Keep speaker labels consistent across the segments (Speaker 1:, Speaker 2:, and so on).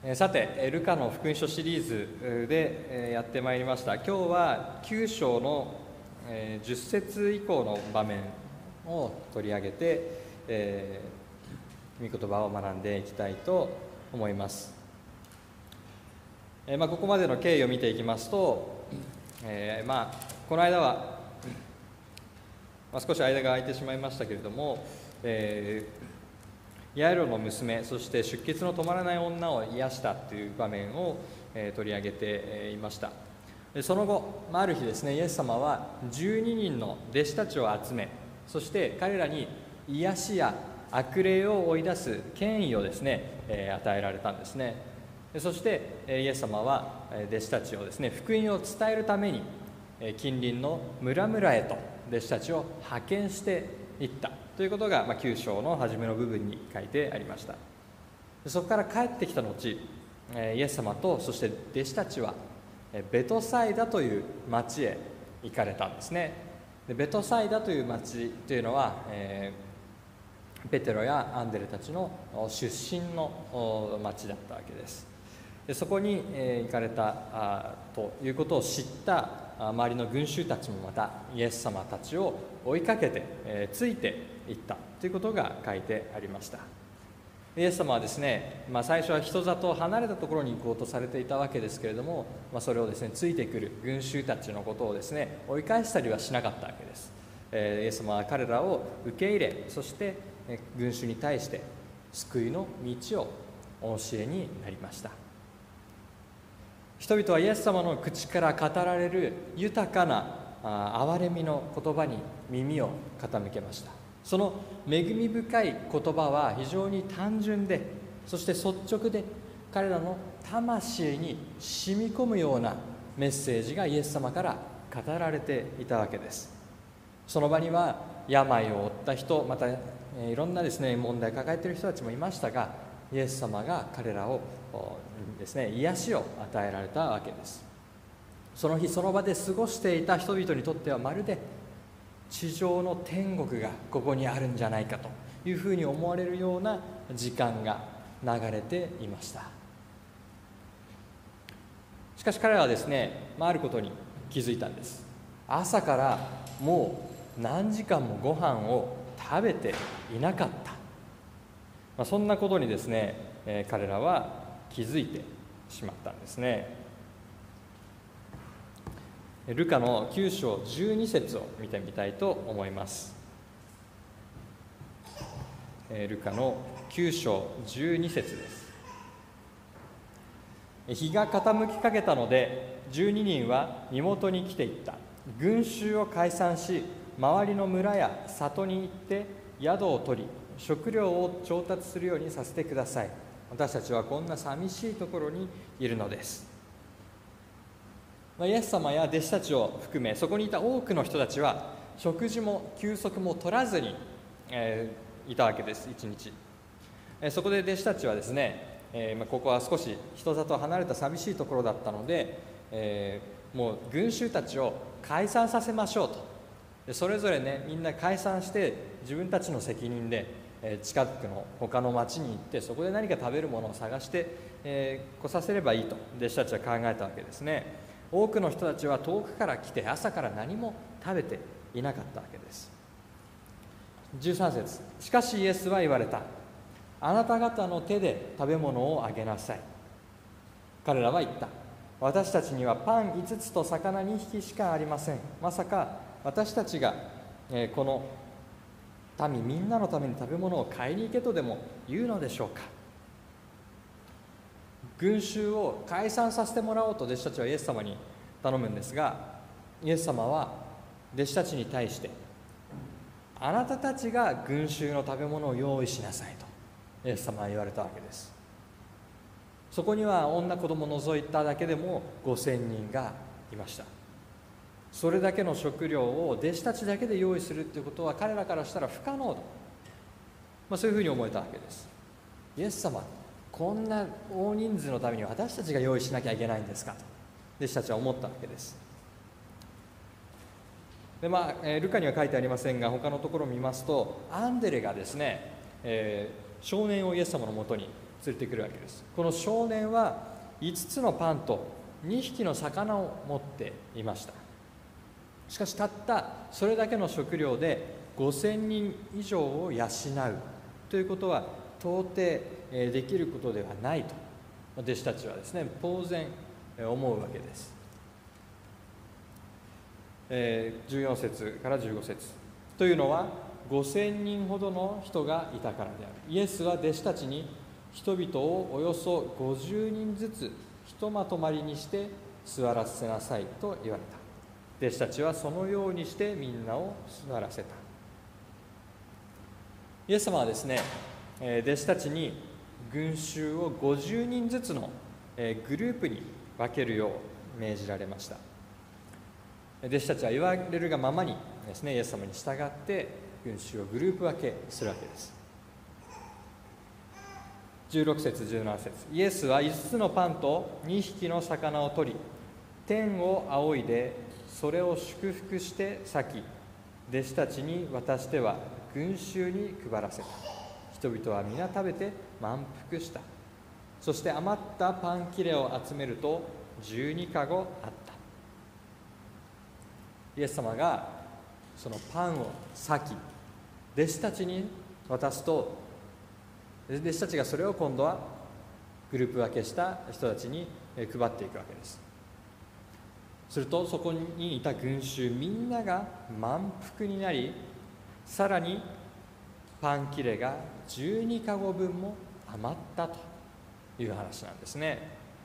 Speaker 1: さて、ルカの福音書シリーズでやってまいりました。今日は9章の10節以降の場面を取り上げて、御言葉を学んでいきたいと思います。ここまでの経緯を見ていきますと、この間は、少し間が空いてしまいましたけれども、ヤイロの娘、そして出血の止まらない女を癒したという場面を取り上げていました。その後、ある日ですね、イエス様は12人の弟子たちを集め、そして彼らに癒しや悪霊を追い出す権威をですね、与えられたんですね。そしてイエス様は弟子たちをですね、福音を伝えるために近隣の村々へと弟子たちを派遣していったということが、9章の初めの部分に書いてありました。そこから帰ってきた後、イエス様とそして弟子たちはベトサイダという町へ行かれたんですね。でベトサイダという町というのは、ペテロやアンデレたちの出身の町だったわけです。でそこに行かれたということを知った周りの群衆たちもまたイエス様たちを追いかけてついていったということが書いてありました。イエス様はですね、最初は人里を離れたところに行こうとされていたわけですけれども、それをですねついてくる群衆たちのことをですね追い返したりはしなかったわけです。イエス様は彼らを受け入れ、そして群衆に対して救いの道をお教えになりました。人々はイエス様の口から語られる豊かな憐れみの言葉に耳を傾けました。その恵み深い言葉は非常に単純で、そして率直で彼らの魂に染み込むようなメッセージがイエス様から語られていたわけです。その場には病を負った人、またいろんなですね問題を抱えている人たちもいましたが、イエス様が彼らをですね癒しを与えられたわけです。その日その場で過ごしていた人々にとってはまるで地上の天国がここにあるんじゃないかというふうに思われるような時間が流れていました。しかし彼らはですね、あることに気づいたんです。朝からもう何時間もご飯を食べていなかった、そんなことにですね、彼らは気づいてしまったんですね。ルカの9章12節を見てみたいと思います。ルカの9章12節です。日が傾きかけたので12人は身元に来ていった。群衆を解散し、周りの村や里に行って宿を取り、食料を調達するようにさせてください。私たちはこんな寂しいところにいるのです。イエス様や弟子たちを含め、そこにいた多くの人たちは食事も休息も取らずに、いたわけです。一日、そこで弟子たちはですね、ここは少し人里離れた寂しいところだったので、もう群衆たちを解散させましょうと。でそれぞれね、みんな解散して自分たちの責任で近くの他の町に行って、そこで何か食べるものを探して、来させればいいと弟子たちは考えたわけですね。多くの人たちは遠くから来て朝から何も食べていなかったわけです。13節、しかしイエスは言われた。あなた方の手で食べ物をあげなさい。彼らは言った。私たちにはパン5つと魚2匹しかありません。まさか私たちが、この民みんなのために食べ物を買いに行けとでも言うのでしょうか。群衆を解散させてもらおうと弟子たちはイエス様に頼むんですが、イエス様は弟子たちに対して、あなたたちが群衆の食べ物を用意しなさいとイエス様は言われたわけです。そこには女子供を除いただけでも5000人がいました。それだけの食料を弟子たちだけで用意するということは彼らからしたら不可能だ、そういうふうに思えたわけです。イエス様、こんな大人数のために私たちが用意しなきゃいけないんですかと弟子たちは思ったわけです。でルカには書いてありませんが、他のところを見ますとアンデレがですね、少年をイエス様のもとに連れてくるわけです。この少年は5つのパンと2匹の魚を持っていました。しかしたったそれだけの食料で5000人以上を養うということは到底できることではないと弟子たちはですね、当然思うわけです。14節から15節というのは5000人ほどの人がいたからである。イエスは弟子たちに人々をおよそ50人ずつひとまとまりにして座らせなさいと言われた。弟子たちはそのようにしてみんなを座らせた。イエス様はですね、弟子たちに群衆を50人ずつのグループに分けるよう命じられました。弟子たちは言われるがままにですね、イエス様に従って群衆をグループ分けするわけです。16節17節、イエスは5つのパンと2匹の魚を取り、天を仰いでそれを祝福して裂き、弟子たちに渡しては群衆に配らせた。人々は皆食べて満腹した。そして余ったパン切れを集めると12かごあった。イエス様がそのパンを裂き、弟子たちに渡すと、弟子たちがそれを今度はグループ分けした人たちに配っていくわけです。するとそこにいた群衆みんなが満腹になり、さらにパン切れが12かご分も余ったという話なんですね。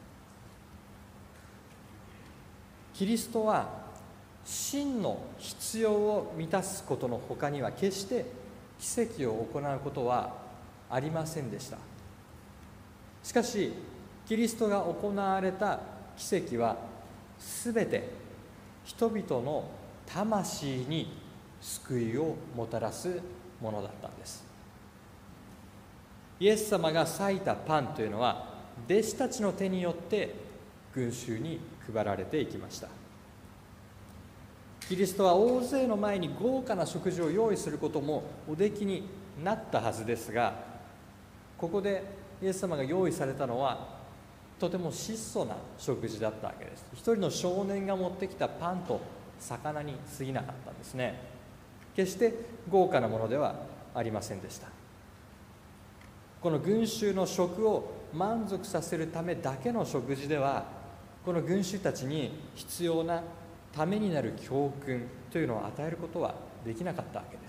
Speaker 1: キリストは真の必要を満たすことの他には決して奇跡を行うことはありませんでした。しかしキリストが行われた奇跡はすべて人々の魂に救いをもたらすものだったんです。イエス様が裂いたパンというのは弟子たちの手によって群衆に配られていきました。キリストは大勢の前に豪華な食事を用意することもおできになったはずですが、ここでイエス様が用意されたのはとても質素な食事だったわけです。一人の少年が持ってきたパンと魚に過ぎなかったんですね。決して豪華なものではありませんでした。この群衆の食を満足させるためだけの食事では、この群衆たちに必要なためになる教訓というのを与えることはできなかったわけです。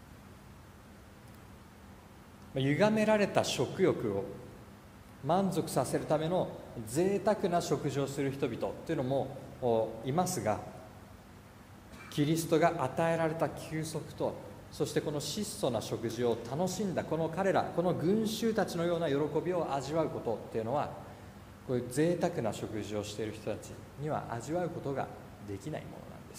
Speaker 1: 歪められた食欲を満足させるための贅沢な食事をする人々というのもいますが、キリストが与えられた休息と、そしてこの質素な食事を楽しんだこの彼ら、この群衆たちのような喜びを味わうことっていうのは、こういう贅沢な食事をしている人たちには味わうことができないものなんです。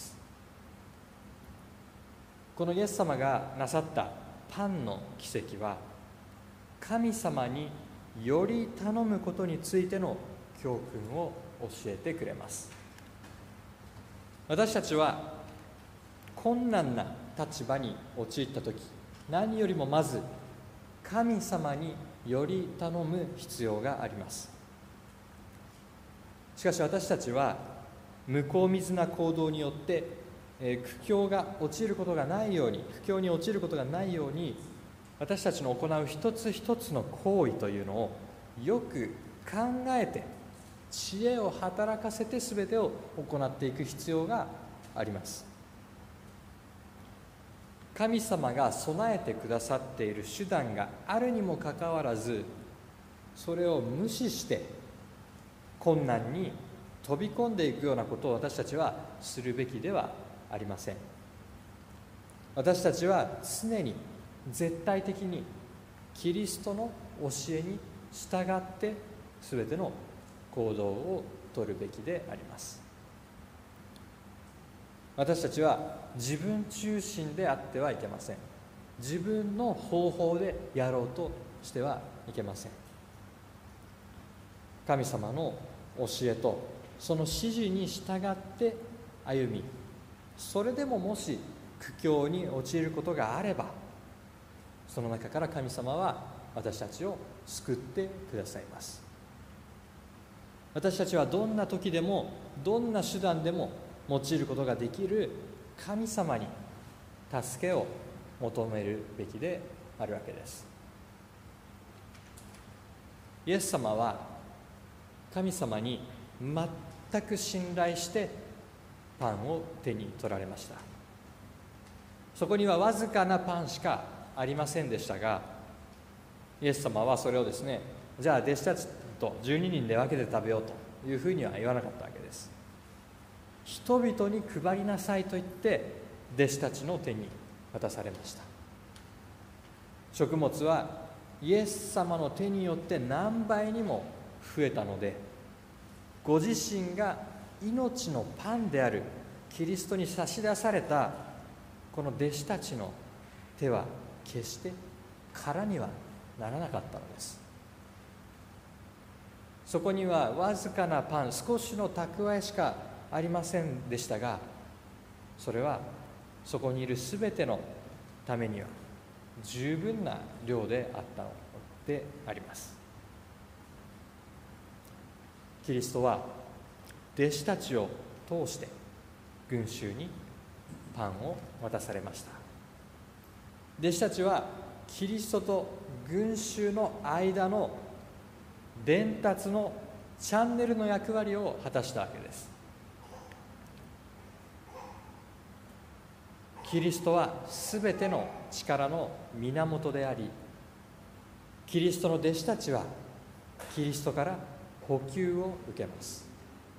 Speaker 1: このイエス様がなさったパンの奇跡は、神様により頼むことについての教訓を教えてくれます。私たちは困難な立場に陥ったとき、何よりもまず神様により頼む必要があります。しかし私たちは向こう水な行動によって苦境が落ちることがないように、苦境に落ちることがないように、私たちの行う一つ一つの行為というのをよく考えて、知恵を働かせて全てを行っていく必要があります。神様が備えてくださっている手段があるにもかかわらず、それを無視して困難に飛び込んでいくようなことを私たちはするべきではありません。私たちは常に絶対的にキリストの教えに従って全ての行動を取るべきであります。私たちは自分中心であってはいけません。自分の方法でやろうとしてはいけません。神様の教えとその指示に従って歩み、それでももし苦境に陥ることがあれば、その中から神様は私たちを救ってくださいます。私たちはどんな時でもどんな手段でも用いることができる神様に助けを求めるべきであるわけです。イエス様は神様に全く信頼してパンを手に取られました。そこにはわずかなパンしかありませんでしたが、イエス様はそれをですね、じゃあ弟子たちと12人で分けて食べようというふうには言わなかったわけです。人々に配りなさいと言って弟子たちの手に渡されました。食物はイエス様の手によって何倍にも増えたので、ご自身が命のパンであるキリストに差し出されたこの弟子たちの手は決して空にはならなかったのです。そこにはわずかなパン、少しの蓄えしかありませんでしたが、それはそこにいるすべてのためには十分な量であったのであります。キリストは弟子たちを通して群衆にパンを渡されました。弟子たちはキリストと群衆の間の伝達のチャンネルの役割を果たしたわけです。キリストはすべての力の源であり、キリストの弟子たちはキリストから補給を受けます。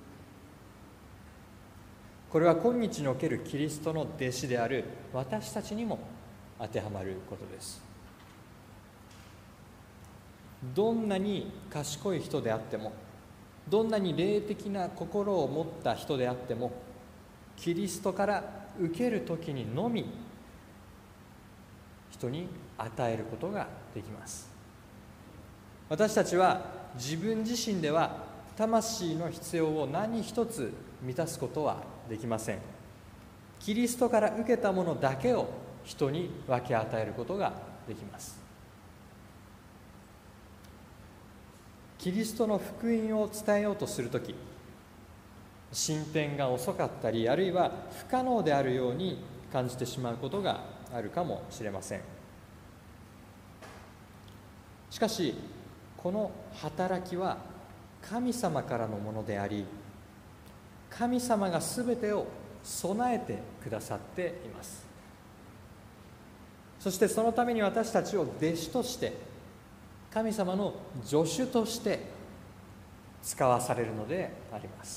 Speaker 1: これは今日におけるキリストの弟子である私たちにも当てはまることです。どんなに賢い人であっても、どんなに霊的な心を持った人であっても、キリストから受けるときにのみ人に与えることができます。私たちは自分自身では魂の必要を何一つ満たすことはできません。キリストから受けたものだけを人に分け与えることができます。キリストの福音を伝えようとするとき、進展が遅かったり、あるいは不可能であるように感じてしまうことがあるかもしれません。しかし、この働きは神様からのものであり、神様がすべてを備えてくださっています。そしてそのために私たちを弟子として、神様の助手として使わされるのであります。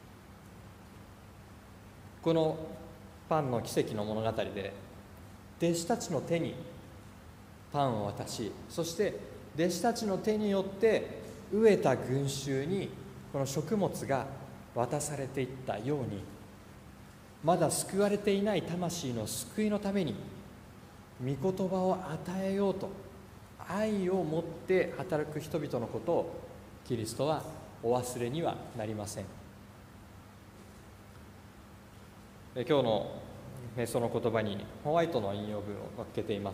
Speaker 1: このパンの奇跡の物語で、弟子たちの手にパンを渡し、そして弟子たちの手によって飢えた群衆にこの食物が渡されていったように、まだ救われていない魂の救いのために御言葉を与えようと愛を持って働く人々のことをキリストはお忘れにはなりません。今日の瞑想の言葉にホワイトの引用文を載っけています。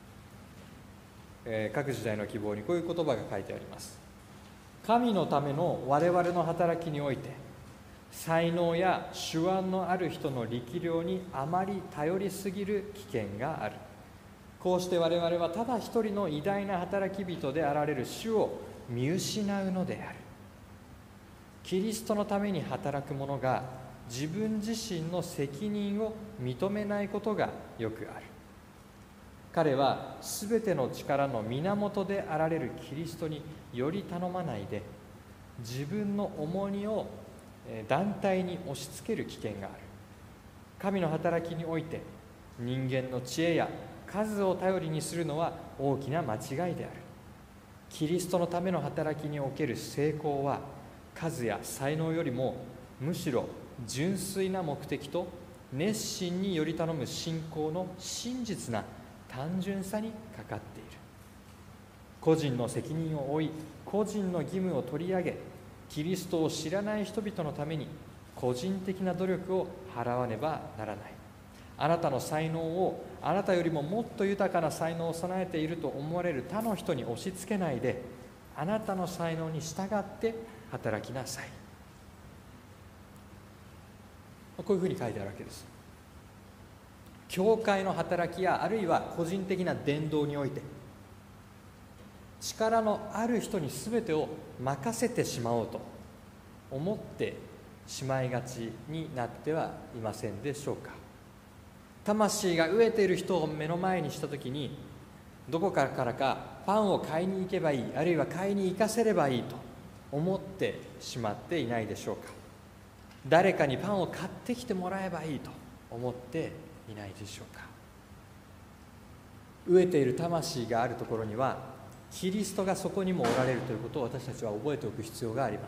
Speaker 1: 各時代の希望にこういう言葉が書いてあります。神のための我々の働きにおいて、才能や手腕のある人の力量にあまり頼りすぎる危険がある。こうして我々はただ一人の偉大な働き人であられる主を見失うのである。キリストのために働く者が自分自身の責任を認めないことがよくある。彼はすべての力の源であられるキリストにより頼まないで、自分の重荷を団体に押し付ける危険がある。神の働きにおいて人間の知恵や数を頼りにするのは大きな間違いである。キリストのための働きにおける成功は数や才能よりもむしろ純粋な目的と熱心により頼む信仰の真実な単純さにかかっている。個人の責任を負い、個人の義務を取り上げ、キリストを知らない人々のために個人的な努力を払わねばならない。 あなたの才能をあなたよりももっと豊かな才能を備えていると思われる他の人に押し付けないで、あなたの才能に従って働きなさい。こういうふうに書いてあるわけです。教会の働きやあるいは個人的な伝道において、力のある人に全てを任せてしまおうと思ってしまいがちになってはいませんでしょうか。魂が飢えている人を目の前にしたときに、どこからかパンを買いに行けばいい、あるいは買いに行かせればいいと思ってしまっていないでしょうか。誰かにパンを買ってきてもらえばいいと思っていないでしょうか。飢えている魂があるところにはキリストがそこにもおられるということを私たちは覚えておく必要があります。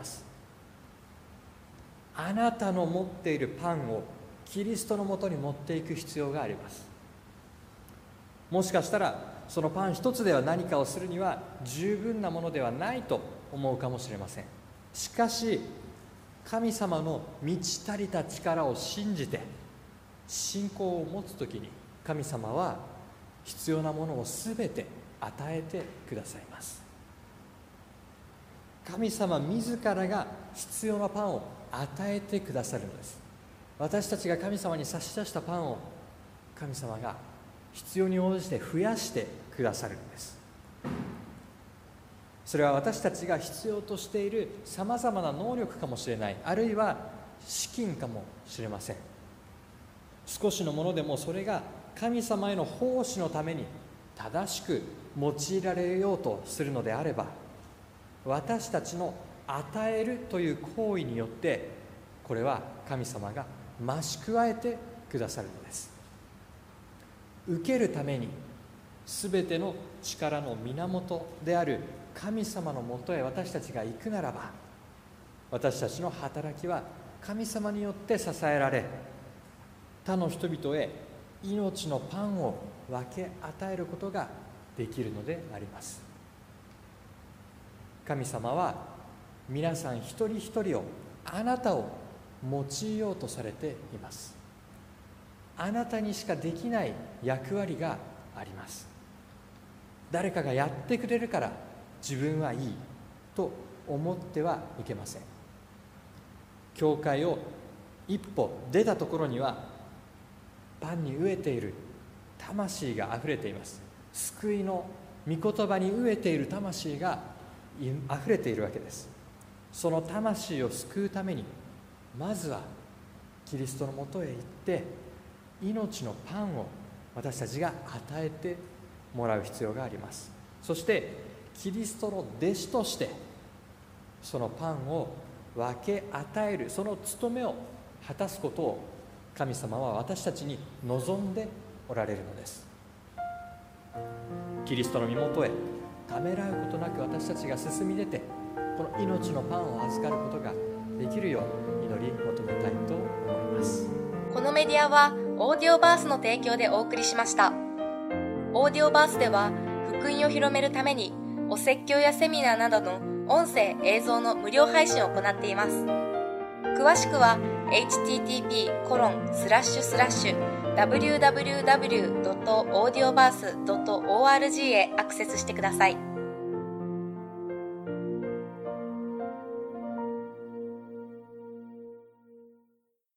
Speaker 1: あなたの持っているパンをキリストのもとに持っていく必要があります。もしかしたらそのパン一つでは何かをするには十分なものではないと思うかもしれません。しかし神様の満ち足りた力を信じて信仰を持つときに、神様は必要なものをすべて与えてくださいます。神様自らが必要なパンを与えてくださるのです。私たちが神様に差し出したパンを神様が必要に応じて増やしてくださるのです。それは私たちが必要としているさまざまな能力かもしれない、あるいは資金かもしれません。少しのものでもそれが神様への奉仕のために正しく用いられようとするのであれば、私たちの与えるという行為によってこれは神様が増し加えてくださるのです。受けるために全ての力の源である神様のもとへ私たちが行くならば、私たちの働きは神様によって支えられ、他の人々へ命のパンを分け与えることができるのであります。神様は皆さん一人一人を、あなたを用いようとされています。あなたにしかできない役割があります。誰かがやってくれるから自分はいいと思ってはいけません。教会を一歩出たところにはパンに飢えている魂があふれています。救いの御言葉に飢えている魂があふれているわけです。その魂を救うために、まずはキリストのもとへ行って命のパンを私たちが与えてもらう必要があります。そしてキリストの弟子としてそのパンを分け与える、その務めを果たすことを神様は私たちに望んでおられるのです。キリストの身元へためらうことなく私たちが進み出て、この命のパンを預かることができるよう祈り求めたいと思います。
Speaker 2: このメディアはオーディオバースの提供でお送りしました。オーディオバースでは福音を広めるためにお説教やセミナーなどの音声映像の無料配信を行っています。詳しくは http://www.audioverse.org へアクセスしてください。